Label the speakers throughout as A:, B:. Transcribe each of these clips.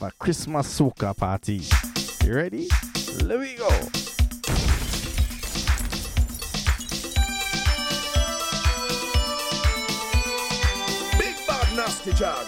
A: a Christmas soca party. You ready? Let me go.
B: Big bad nasty child.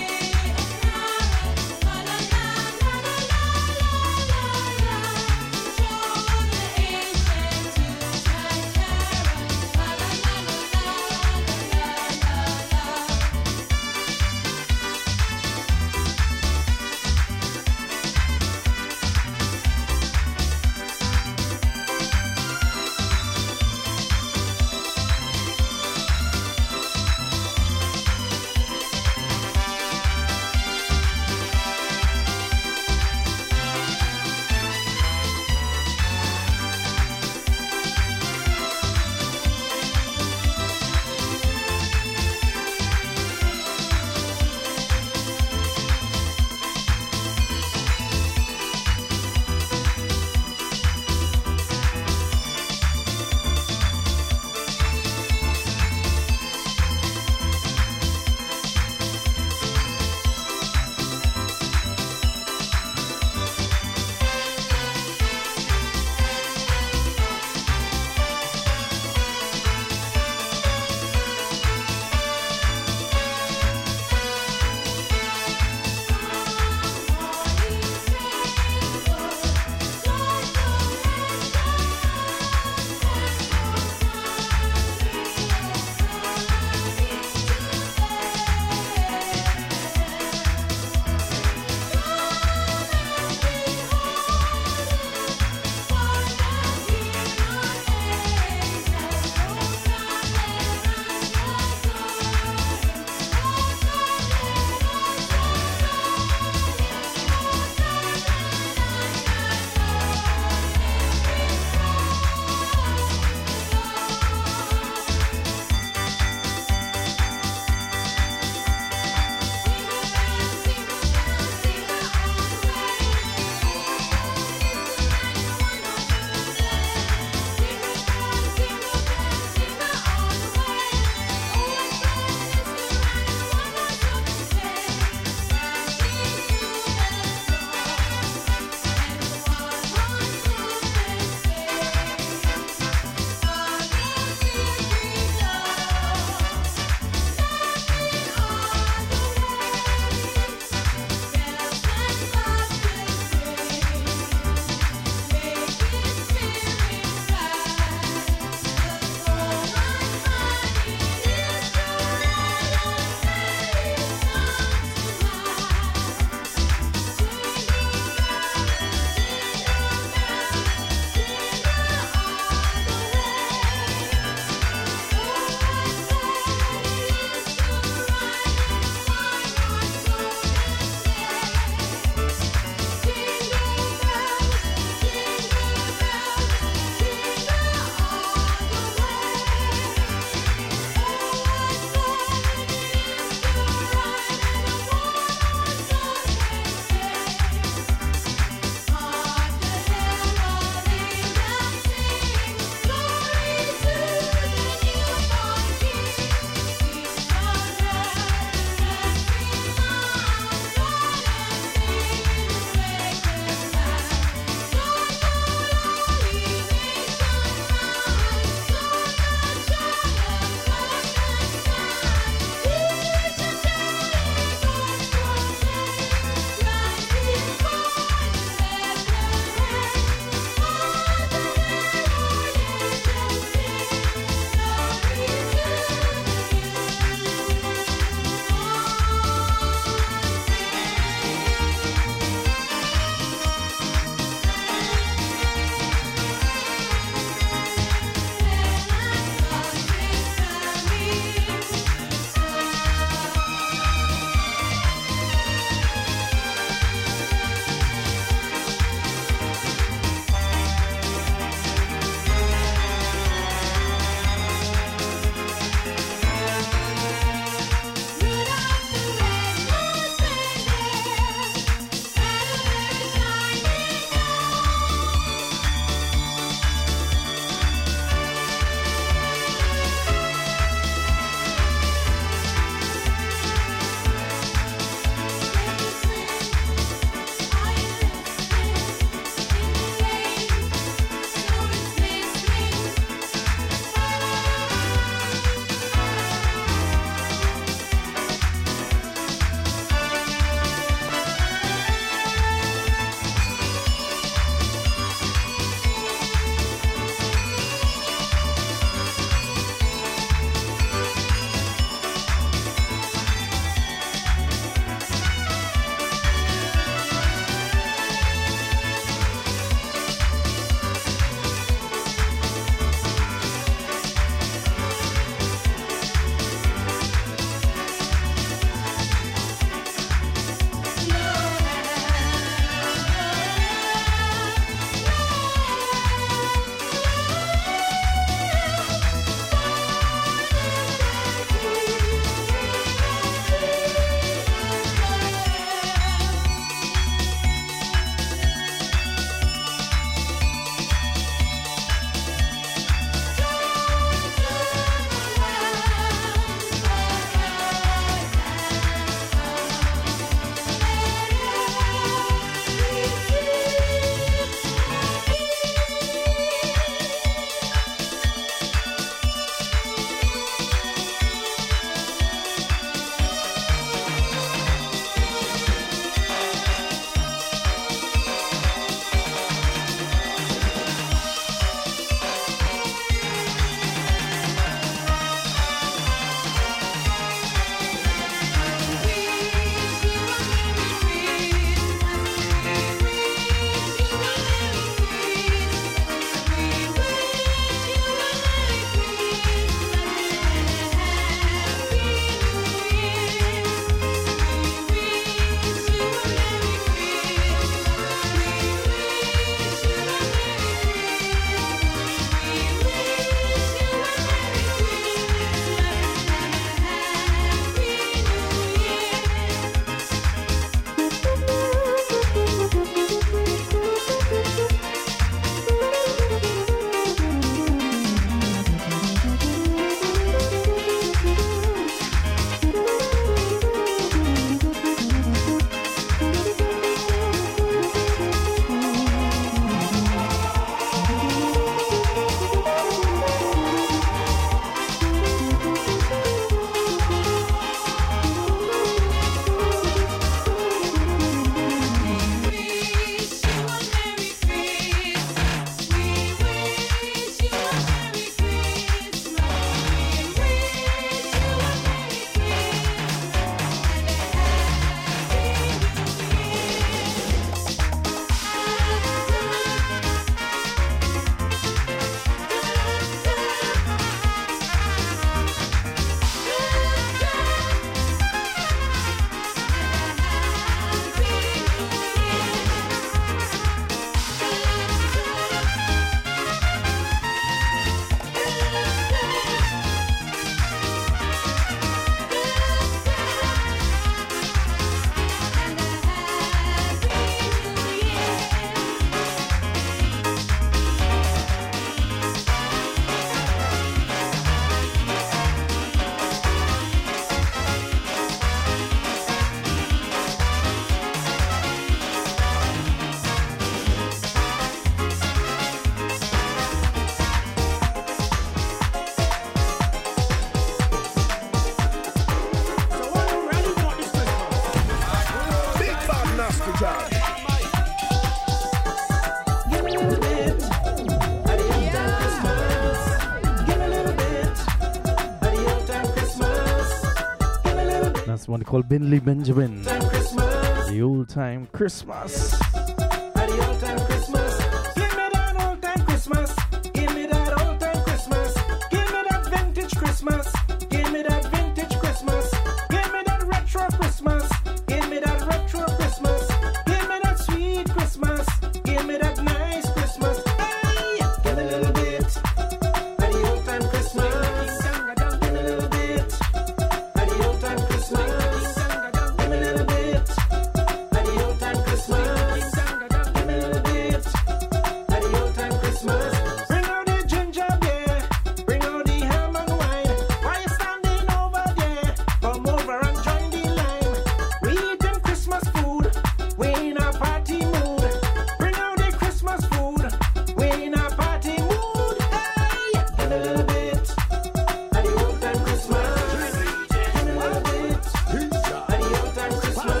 A: called Binley Benjamin. The old time Christmas.
C: The old time Christmas. Give me that old time Christmas. Give me that old time Christmas. Give me that vintage Christmas. Give me that vintage Christmas. Give me that retro Christmas. Give me that retro Christmas. Give me that sweet Christmas. Give me that nice Christmas. Hey, give me a little bit of the old time Christmas. Give me a little bit of the old time Christmas. Give me a little bit of the old time Christmas. Give me a little bit of the old time Christmas. Bring out the ginger beer. Bring out the ham and wine. Why you standing over there? Come over and join the line. We eating Christmas food. We in a party mood. Bring out the Christmas food. We in a party mood. Hey, give me a little bit of the old time Christmas. Give me a little bit of the old time Christmas.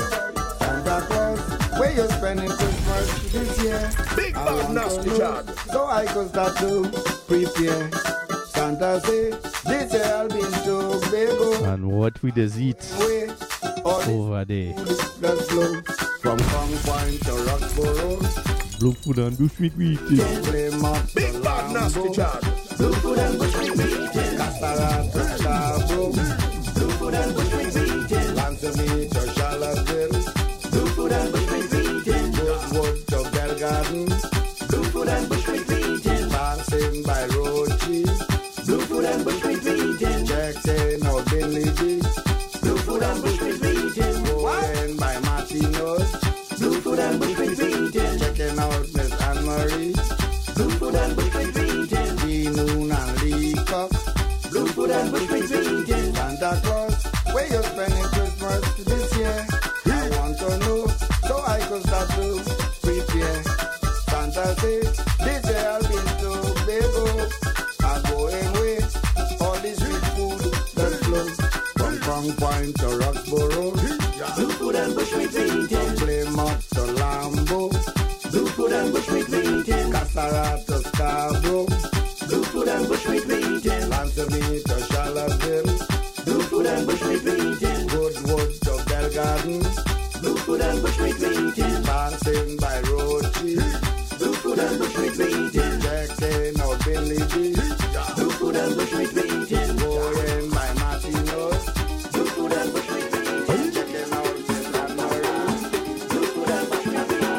D: Santa Claus, where you spending Christmas this year?
B: Big
D: I
B: Bad
D: want to
B: Nasty
D: know,
B: Jug.
D: so I could start to prepare. Santa say, this year I'll be in Tobago.
A: And what we does eat
D: Way, all this
A: over there.
D: food that flow from Kong Point to Roxborough.
A: Blue food and bushmeat we eat.
D: Flame up to
B: Big Bad Nasty
D: Lambo.
B: Jug.
C: Blue food and bush meat eating.
D: Cassara to Scarborough.
C: Blue food and bush meat eating.
D: Lancemy to Charlottesville.
C: Blue food and bush meat eating.
D: Goodwood to Bell Garden.
C: Blue food and bush meat eating.
D: Passing by Road Cheese.
C: Blue food and bush meat eating.
D: Checked-in or Binley Beach.
C: Blue food and bush meat eating.
D: Going by Martino's.
C: Blue food and bush meat eating.
D: Checking out Miss Anne-Marie.
C: Blue food and bush meat eating.
D: Lee Noon and Lee Cox.
C: Blue food and bush meat eating.
D: Santa Claus, where you spending Christmas this year? I want to know, so I could start to prepare. Santa say, this year I'll be in Tobago. I'm going away, all this sweet food that flows from Kong Point to Roxborough.
C: Blue food and bush meat eating.
D: Flame up to Lambo.
C: Blue food and bush meat eating.
D: Cassara to Scarborough.
C: Blue food and bush meat eating.
D: Lancemy to Charlottesville.
C: Blue food and bush meat eating.
D: Goodwood to Bell Garden.
C: Blue food and bush meat eating.
D: Passing by Road Cheese.
C: Blue food and bush meat eating.
D: Checked-in or Binley Beach.
C: Blue food and bush meat eating.
D: Going by Martino's.
C: Blue food and bush meat eating.
D: Checking out Miss Anne-Marie.
C: Blue food and bush meat eating.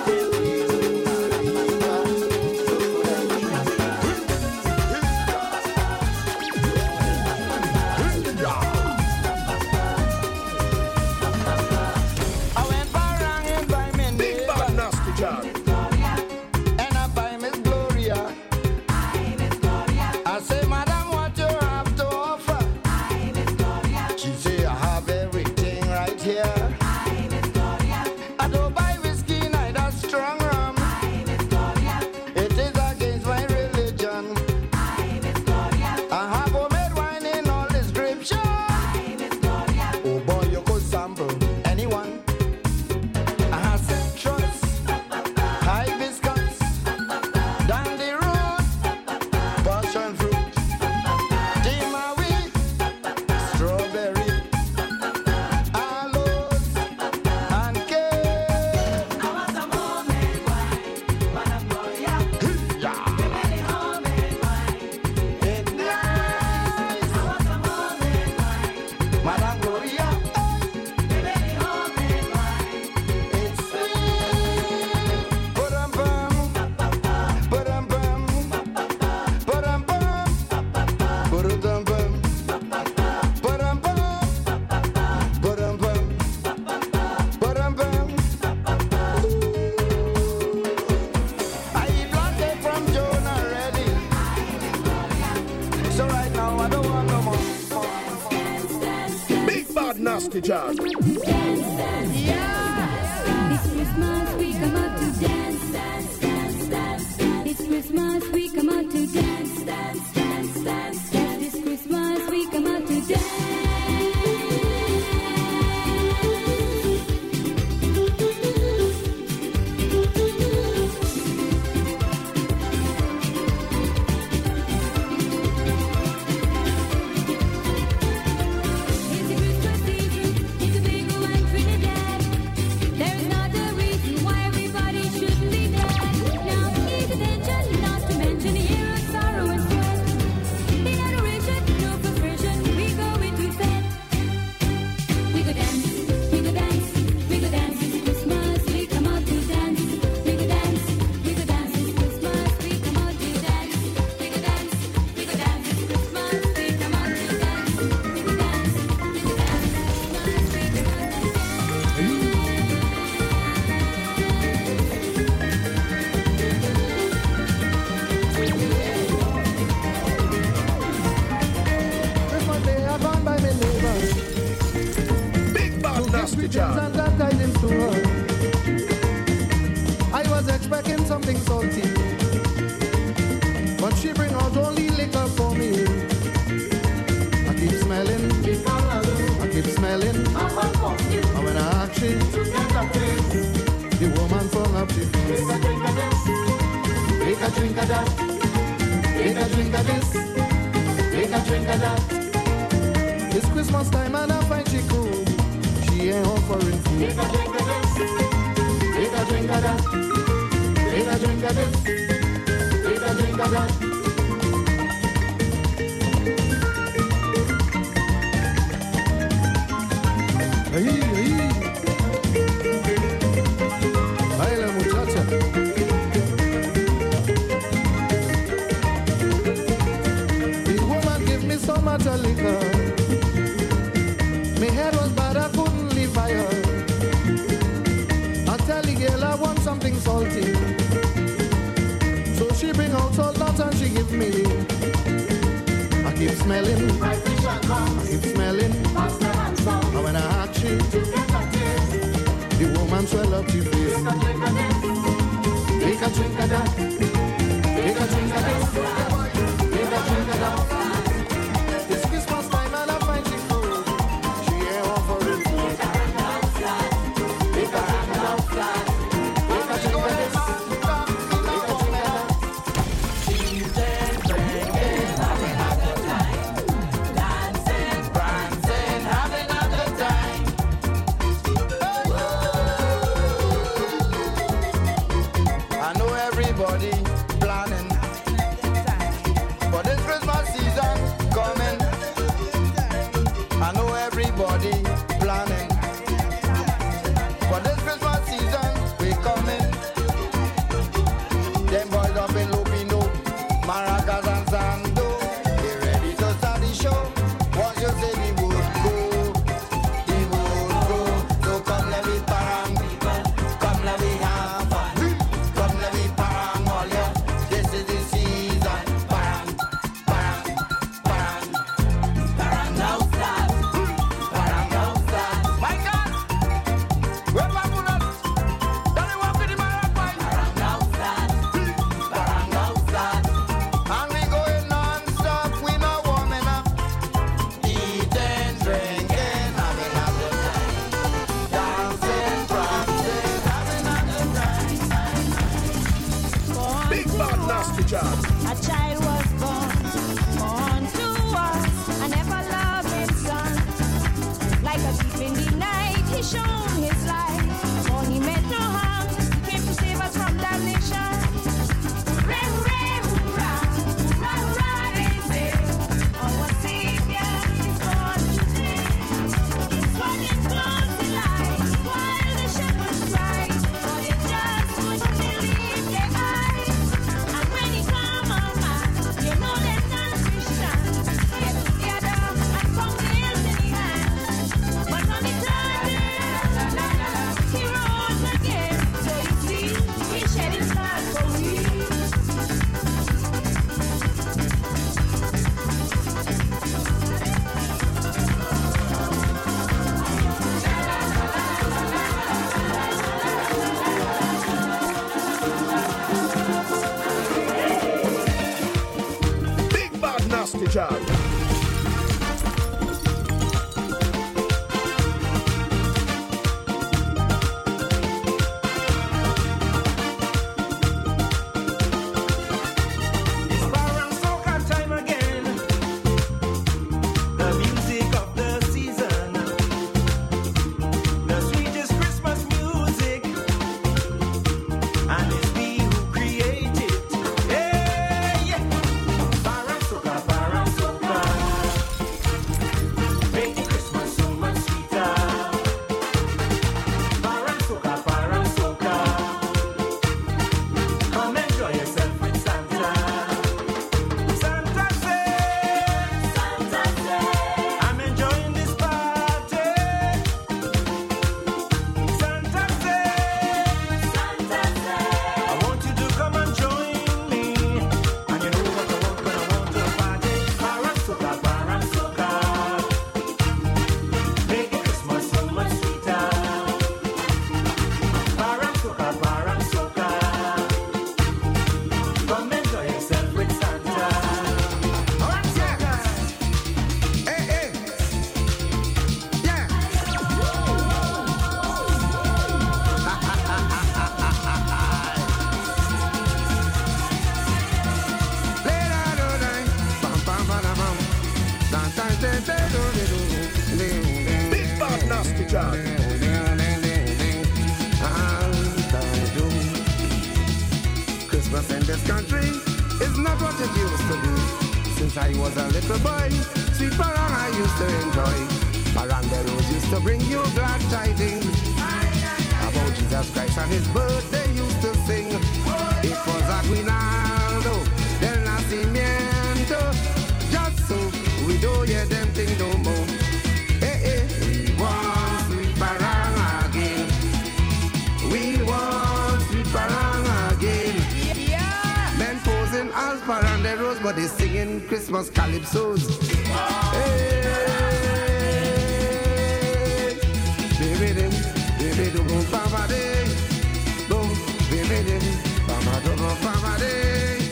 D: I went for running by my
B: Big
D: neighbor,
B: Bad Nasty Jug.
D: and I buy Miss Gloria. I say, Madam, what you have to offer? She say, I have everything right here. I don't buy whiskey, neither strong rum. It is against my religion. I have homemade wine in all description. Oh boy, you could sample anyone. I have citrus, hibiscus, dandy root, passion fruit, timawi, strawberry, aloes, and cake. It's nice. Madame Gloria, it's sweet. Ba-dum-bum, ba-dum-bum, ba-dum-bum, ba-dum-bum, ba-dum-bum, ba-dum-bum, ba-dum-bum. I eat latte from Joan already, so right now I don't want no more.
B: Big Bad Nasty Jug.
E: This Christmas we come out to dance, dance, dance, dance. This Christmas we come out to dance, dance, dance, dance. This Christmas we come out to dance. It's a Christmas season, it's a
D: something salty, but she bring out only liquor for me. I keep smelling, I keep smelling, and when I ask she, the woman from up she feels. Take a drink of that, take a drink of this, take a drink of that. It's Christmas time and I find she cool. She ain't offering food. Take a drink of this, take a drink of that, take a drink of this, take a drink of that. Baila muchacha. The woman give me so much liquor. My head was bad, I couldn't leave fire. I tell the girl I want something salty, so she bring out salt nuts and she give me. I keep smelling, I keep smelling, and when I ask she, the woman swell up the face. Take a drink of that, take a drink of this, take a drink of that. It's Christmas time and I find she cool. She ain't offering food. Take a drink of that, take a drink of this, take a drink of that.
F: She's drinking, having a good time, dancing, prancing, having a good time.
D: I know everybody planning for this Christmas season coming. I know everybody planning for this Christmas season we coming. Them boys up in Lupino, Maracas and Sando, they ready to start the show. Once you say the wood go, the wood go. So come let me parang people, come let me have fun. Come let me parang all ya. This is the season. Parang, parang, parang, parang outside, parang outside. My God, where my bullet? Don't you walk with the Marapai? Parang outside, parang outside. And we going non-stop, we not warming up. Eating, drinking, having a good time. Dancing, prancing, having a good time.
B: Big bad nasty jazz.
G: A child was born to us, an ever-loving son. Like a thief in the night, he shone his light. For he met no harm, he came to save us from damnation. Hooray, hooray, hoorah, hoorah, hurrah, they say. Our Savior is born today. His swallowing clothes he lied, while the shepherds cried. For they just couldn't believe their eyes. And when he come on back, you know them non-Christians get together and come nails in the hand. But when he turned he rose again. So you see, he shed his blood for we.
B: Big bad nasty jazz.
C: It's Barang Soca time again. The music of the season. The sweetest Christmas music. And it's we who create it. Hey, yeah. Barang Soca, Barang Soca. Make the Christmas so much sweeter. Barang Soca, Barang Soca. Come enjoy yourself with Santa. Santa says, I'm enjoying this party. Santa says, I want you to come and join me. And you know what I want when I want to party. Barang Soca, Barang Soca. Make the Christmas so much sweeter. Barang Soca, Barang Soca.
B: nasty job.
D: Christmas in this country is not what it used to be. Since I was a little boy, sweet parang I used to enjoy. Parang the road used to bring you glad tidings about Jesus Christ and his birthday used to sing. It was Aguinaldo del Nacimiento. Just so we do hear them thing no more. Hey, hey, we want sweet parang again. We want sweet parang again. Men posing as paranderos, but they singing Christmas calypsos. Hey, baby, them, baby, do go papa day, go, baby, them, papa do go papa day.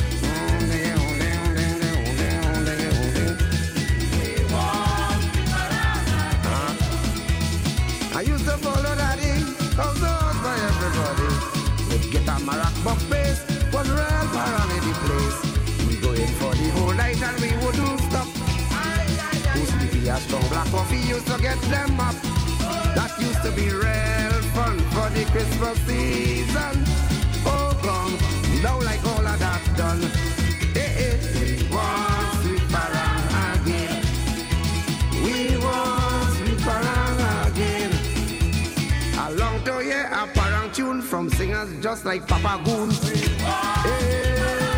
D: I used to follow daddy, cause those by everybody. We'd get a marac buck face, was real parang the place. We go in for the whole night and we wouldn't stop. Who's sleepy as strong black coffee used to get them up. That used to be real fun for the Christmas season. Oh come, now like all of that done. Hey, hey, we want sweet parang again. We want sweet parang again. Along to hear a parang tune from singers just like Papa Goon. Hey.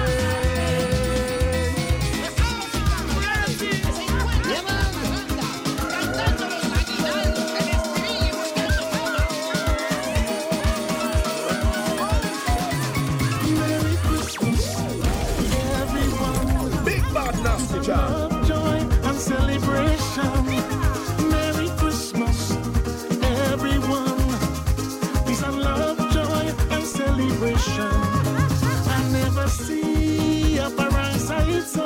B: Big bad nasty job.
C: Love, joy, and celebration. Merry Christmas, everyone. Peace and love, joy, and celebration. I never see a parang sight so.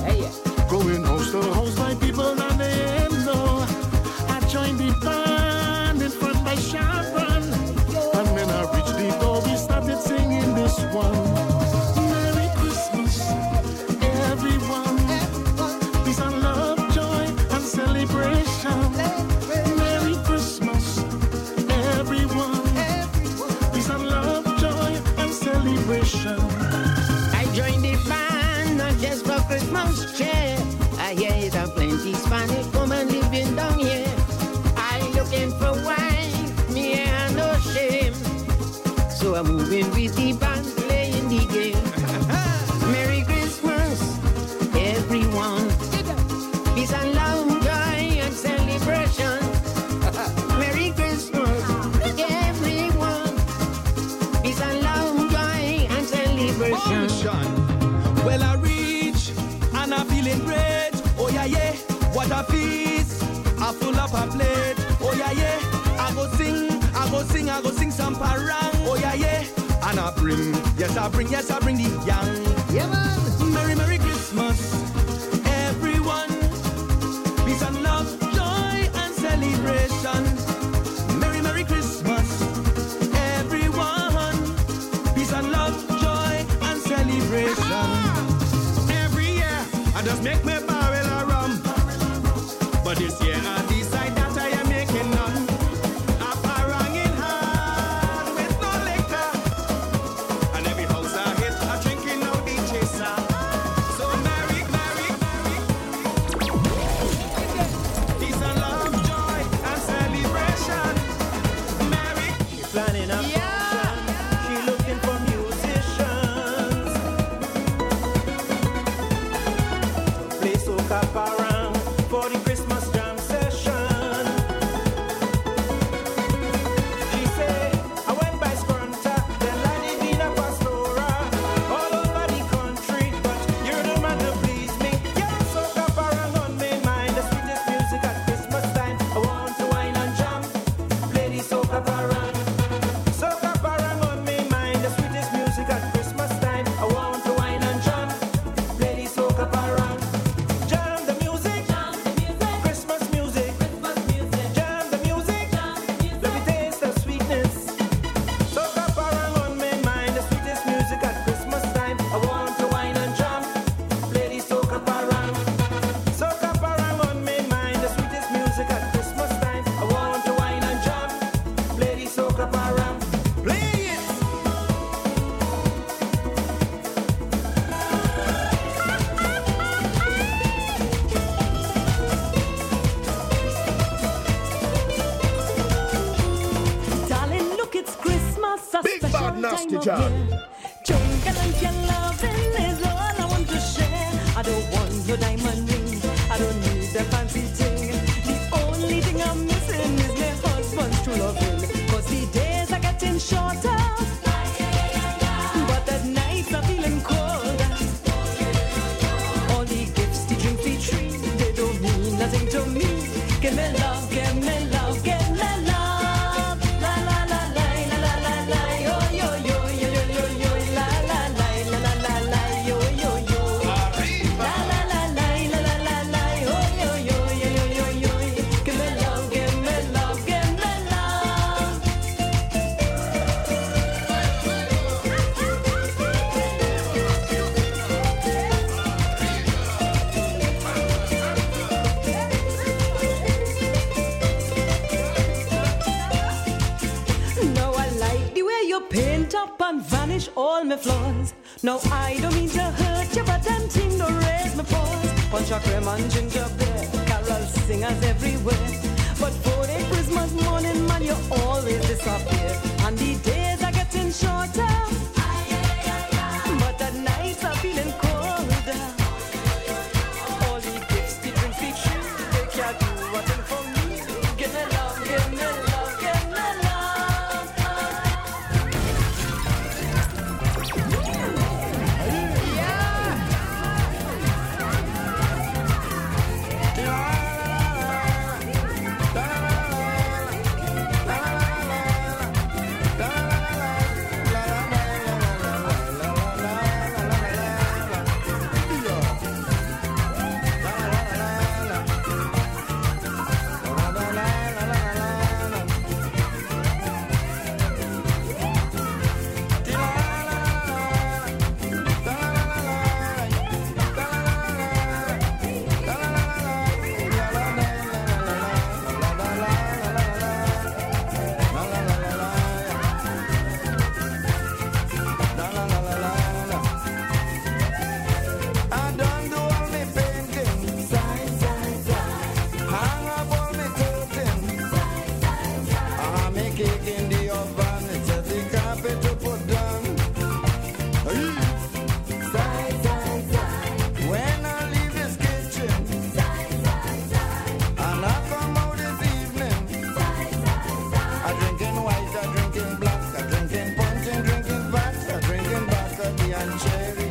C: Going house to house by people that they know. I joined the band in front by Sharon. And when I reached the door, we started singing this one. Merry Christmas, everyone. Peace and love, joy, and celebration. Merry Christmas, everyone. Peace and love, joy, and celebration.
H: I joined the band, not just for Christmas cheer. I hear it a plenty Spanish woman living down here. I looking for wife, me and no shame. So I'm moving with the band, playing the game. Merry Christmas, everyone. Peace and love, joy, and celebration. Merry Christmas, everyone. Peace and love, joy, and celebration.
I: Well, I reach and I'm feeling great. Oh yeah, yeah. What a feast. I full up a plate. Oh yeah, yeah. I go sing some parang. Oh yeah, yeah. And I bring the young.
H: Yeah, man.
I: Merry, Merry Christmas, everyone. Peace and love, joy and celebration. Merry, Merry Christmas, everyone. Peace and love, joy and celebration. Every year, I just make me barrel of rum. But this year, I decide that I am making none. A parang in hand with no liquor. And every house I hit, I drinking out the chaser. So merry, merry, merry. Peace and love, joy and celebration. Merry.
C: Planning a function, she looking for musicians. Play soca parang for the Christmas jam session. She said, I went by Scrunta, then landed in a Pastora. All over the country, but you're the man to please me. Yeah, soca parang on my mind, the sweetest music at Christmas time. I want to wine and jam, play the soca parang. Soca parang on my mind, the sweetest music at Christmas time. I want to wine and jam, play the soca parang. Jam the music,
B: John.
J: Jungle and your loving is all I want to share. I don't want no diamond ring. I don't need the fancy thing. The only thing I'm missing is my husband's true loving. 'Cause the days are getting shorter, but the nights are feeling colder. All the gifts, the drinks, the treat, they don't mean nothing to me. Give me love, give me love, give me love. La la la la la la la la. Yo yo yo yo yo yo yo. La la la la la la la. Yo yo yo. La la la la la la la la. Yo yo yo yo yo yo yo. Give me love, give me love, give me love. Now I like the way you paint up and vanish all my flaws. Now I don't mean to hurt you, but I'm ting to raise my paws. Punch a cream and gingerbread, carol singers everywhere. But for the Christmas morning, man, you always disappear. And the days are getting shorter,